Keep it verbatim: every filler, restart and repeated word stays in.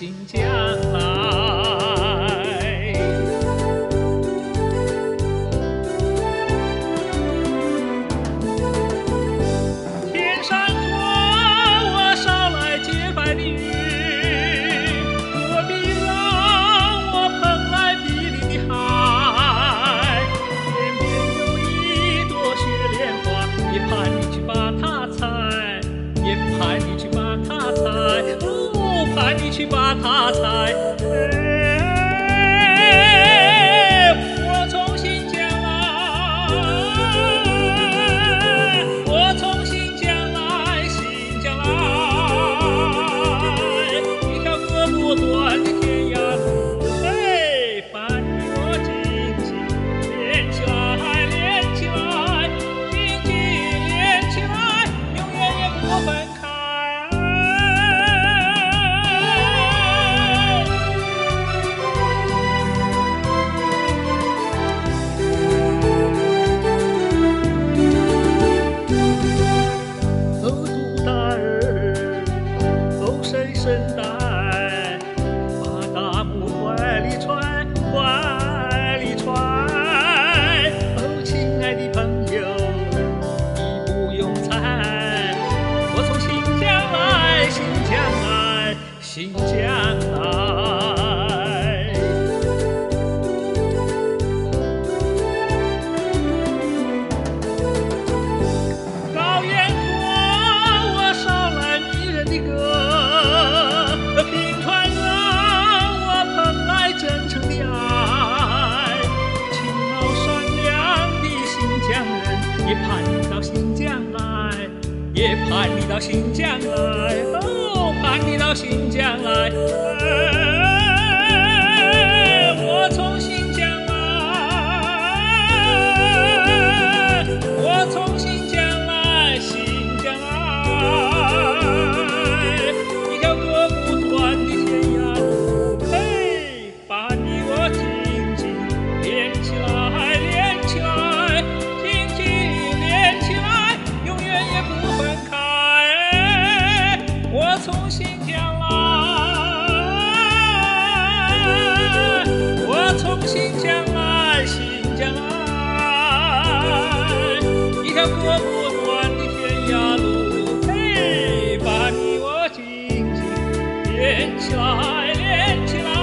新疆来。天上托我捎来洁白的云，戈壁让我捧来碧绿的海，天边有一朵雪莲花，也盼你去把它采，也盼你去把它采，哦，盼你去把它采。哎，我从新疆来，我从新疆来，新疆来，一条胳膊短的天涯路，嘿，伴你我紧紧连起来，连起来，紧紧连起来，永远也不分开。哦，杜大儿，哦，深深带，把大木怀里揣，怀里揣。哦，亲爱的朋友，你不用猜，我从新疆来，新疆来，新疆来。高原托我捎来迷人的歌，平川让我捧来真诚的爱，勤劳善良的新疆人，也盼你到新疆来，也盼你到新疆来，哦，盼你到新疆来。哎，我从新疆来，我从新疆来，新疆来，一条胳膊短的天涯路，嘿，把你我紧紧连起来，连起来，紧紧连起来，永远也不分开。我从新疆来，我从新疆来，新疆来，一条胳膊短的天涯路，嘿，把你我紧紧连起来，连起来。